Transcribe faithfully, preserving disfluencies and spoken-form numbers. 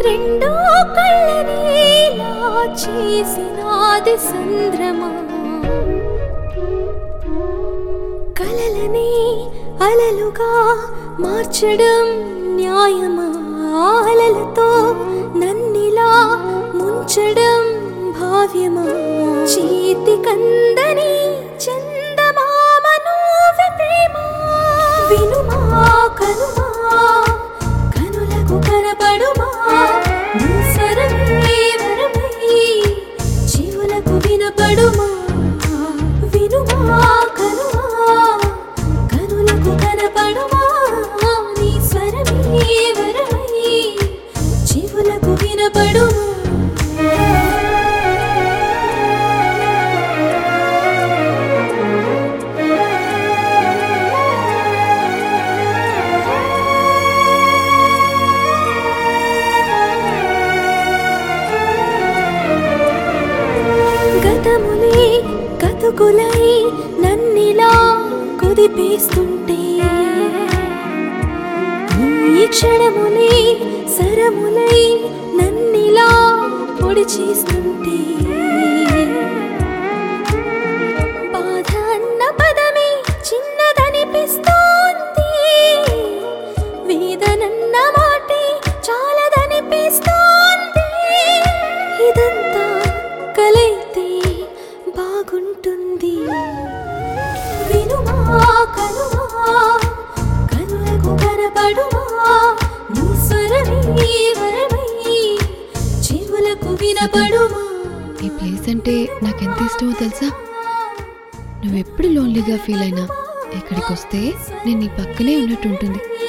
రెండో కళ్ళనేలా చేసినాది సంద్రమా కలలని అలలుగా మార్చడం న్యాయమా అలలతో నన్నిలా ముంచడం భావ్యమా చేతి కందని చందమామ నువ్వే ప్రేమ వినుమా కనుమా కనులకు కనపడుమా నీ స్వరమే వరమై చెవులకు వినపడుమా వినుమా కనుమా కనులకు కనపడుమా నీ స్వరమే వరమై చెవులకు వినపడుమా గతములే కతుకులై నన్నిలా కుదిపేస్తుంటే ఈ క్షణములే సరములై నన్నిలా పొడి చేస్తుంటే బాధ అన్న పదమే చిన్నదనిపిస్తోంది వేదనన్న మాటే చాలదనిపిస్తోంది ఇదంతా కలైతే బాగుంటుంది వినుమా కనుమా కనులకు కనపడుమా నీ స్వరమే వరమై చెవులకు వినపడుమా. ఈ ప్లేస్ అంటే నాకెంత ఇష్టమో తెలుసా. నువ్వెప్పుడు లోన్లీగా ఫీల్ అయినా ఇక్కడికి వస్తే నేను నీ పక్కనే ఉన్నట్టు ఉంటుంది.